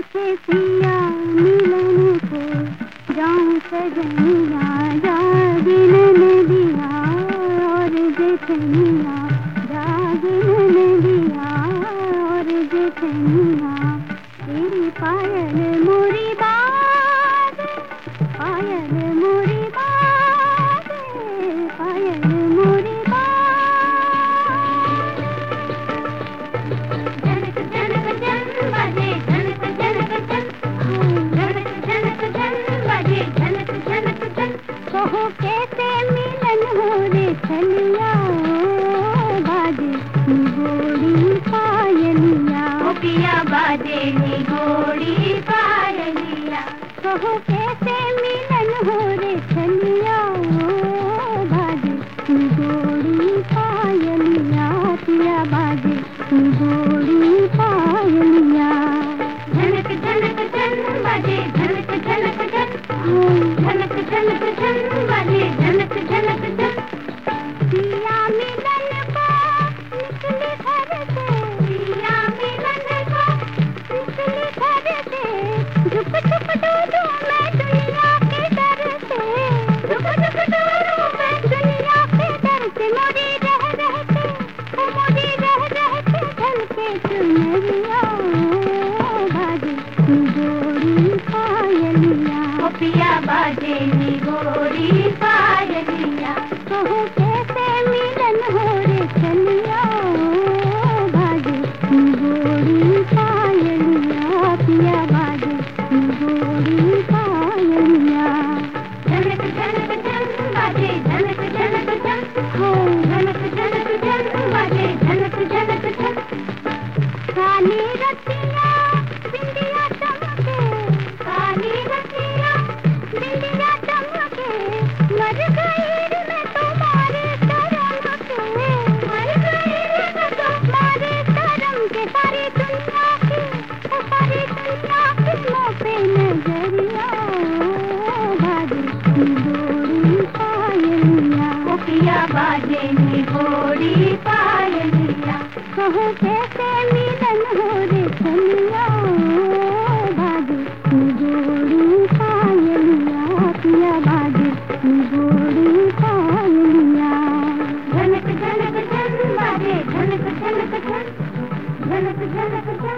से पिया मिलन को जाऊं सजनिया जागिन नदिया और जेठनिया जागिन नदिया और जेठनिया तेरी पायल मोरी बात पायल मोरी बात पायल मोरी बात जनक जनक जन बजे जनक जनक जन जनक जनक जन बजे जनक जनक जन कहो कैसे मिलन हो रे छलिया बाजे गोड़ी पायलिया पिया बाजे गोड़ी पायलिया कहो कैसे मिलन हो रे छलिया बाजे गोड़ी पायलिया पिया बाजे गोड़ी पायलिया झनक झनक झन बाजे झनक झनक झन झनक झनक झन बाजे झनक झनक झन पिया मिलन को निकली घर से पिया मिलन को निकली घर से झुक झुक डोलूं मैं दुनिया के डर से झुक झुक डोलूं मैं दुनिया के डर से मोरी रह रह के मोरी रह रह के ढलके चुनरिया बाजे गोरी पायलिया पिया बाजे गोरी पायलिया कहो कैसे मिलन हो रे छलिया बाजे गोरी पायलिया पिया बाजे गोरी पायलिया जनक जनक जन बाजे जनक जनक जन जनक जनक जन बाजे जनक जनक जन काली रतिया बिंदिया चमके काली रतिया बिंदिया चमके मर गई मैं तुम्हारे करम के मर गई मैं तुम्हारे करम के सारी दुनिया की मुँह पे नजरिया बाजे गोड़ी पायलिया पिया बाजे गोड़ी पायलिया कहो कैसे मिलन हो रे छलिया बाजे गोड़ी पायलिया पिया बाजे गोड़ी पायलिया झनक झनक झन बाजे झनक झनक झन झनक झनक झन